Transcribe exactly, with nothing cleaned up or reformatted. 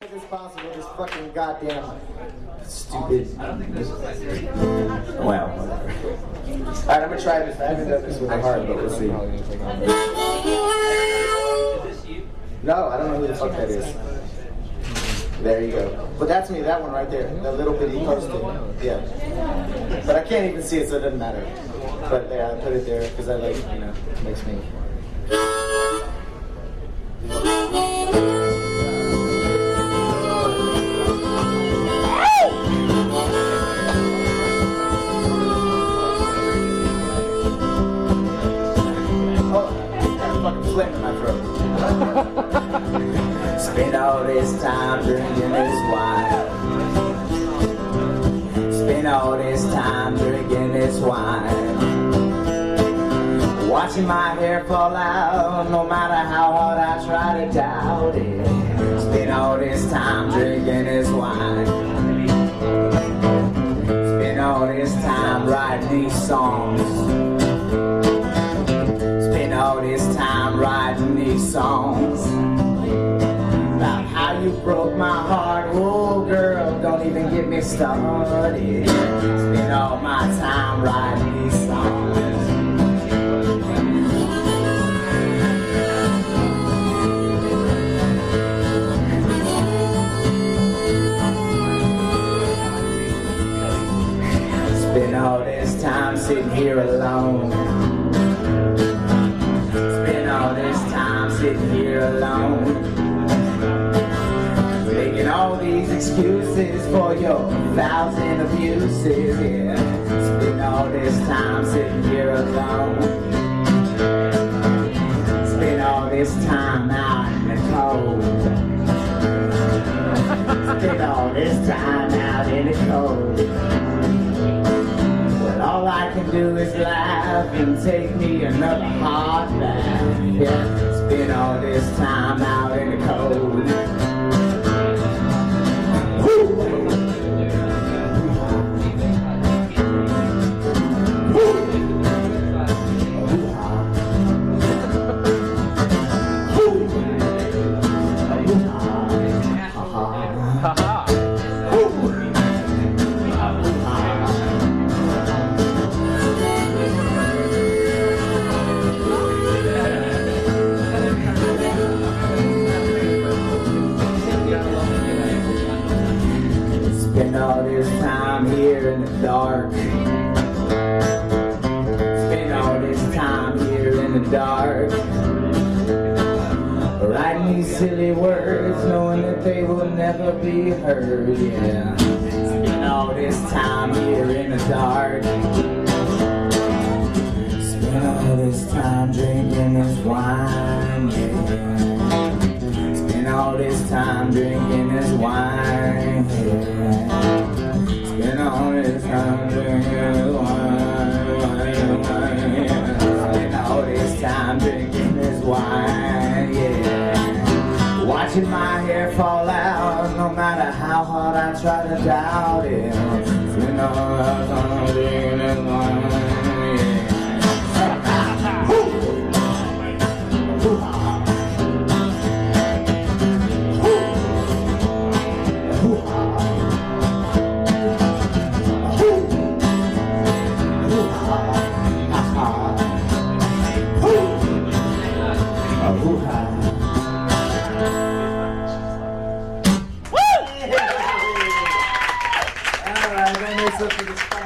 quick as possible. This fucking goddamn stupid. I don't think this is my theory. Well, whatever. Alright, I'm gonna try this. I haven't done this with a heart, but we'll see. Is this you? No, I don't know who the fuck that is. There you go. But that's me, that one right there. The little bitty posted. Yeah. But I can't even see it, so it doesn't matter. But yeah, I put it there because I like, you know, it makes me. Flame in my throat. Spend all this time drinking this wine. Spend all this time drinking this wine. Watching my hair fall out, no matter how hard I try to doubt it. Spend all this time drinking this wine. Spend all this time writing these songs. All this time writing these songs about how you broke my heart. Oh girl, don't even get me started. Spend all my time writing these songs. Spend all this time sitting here alone. All this time sitting here alone, making all these excuses for your thousand abuses. Yeah, spend all this time sitting here alone. Spend all this time out in the cold. Spend all this time out in the cold. All I can do is laugh and take me another hard bath. Yeah, spend all this time out in the cold. Spend all this time here in the dark. Spend all this time here in the dark. Writing these silly words, knowing that they will never be heard. Yeah. Spend all this time here in the dark. Spend all this time drinking this wine. Yeah. Spend all this time drinking this wine. Yeah. Spend all this time drinking this wine. Spend all this time drinking this wine. Yeah. Watching my hair fall out, no matter how hard I try to doubt it. Spend all this time drinking this wine. Alright, that makes up for the